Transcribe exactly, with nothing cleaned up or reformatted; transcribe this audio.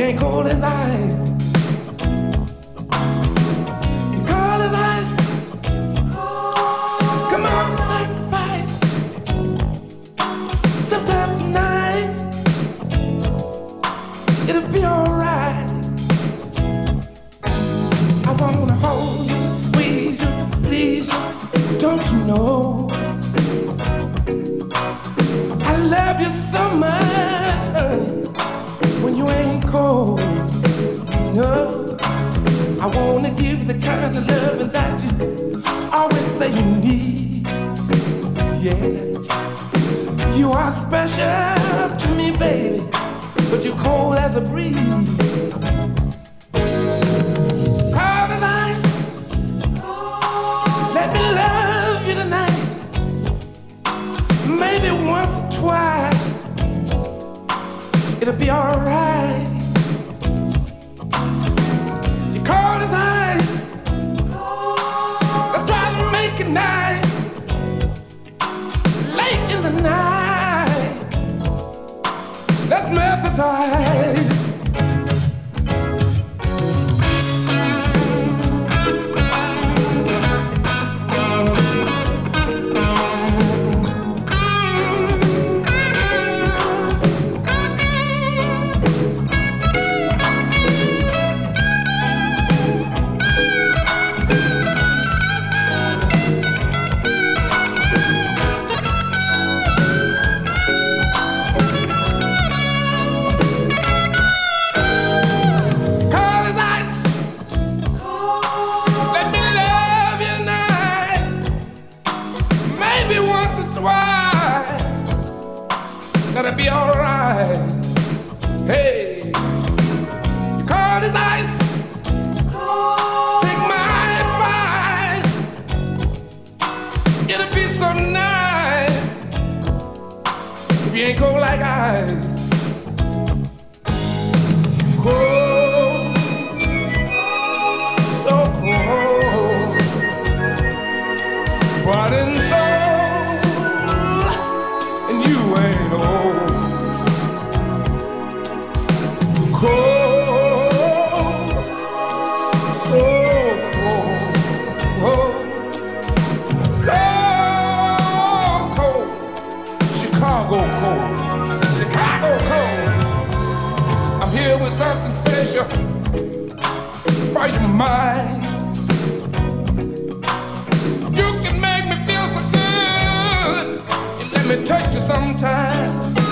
ain't cold as ice. Cold as ice. Come on, sacrifice. Sometimes tonight it'll be alright. I wanna hold you, squeeze you, please you. Don't you know I love you so much, honey, when you ain't cold. No, I wanna give you the kind of loving that you always say you need. Yeah, you are special to me, baby, but you're cold as a breeze. Cold as ice. Let me love you tonight, maybe once or twice. It'll be alright. You're cold as ice. Let's try to make it nice. Late in the night, let's melt this ice. Gonna be alright. Hey, you cold as ice. Take my advice. It'll be so nice if you ain't cold like ice. Cold, so cold, body and soul, and you ain't old. Cold, so cold, cold, cold, cold, Chicago cold, Chicago cold. I'm here with something special for your mind. You can make me feel so good, you let me touch you sometime.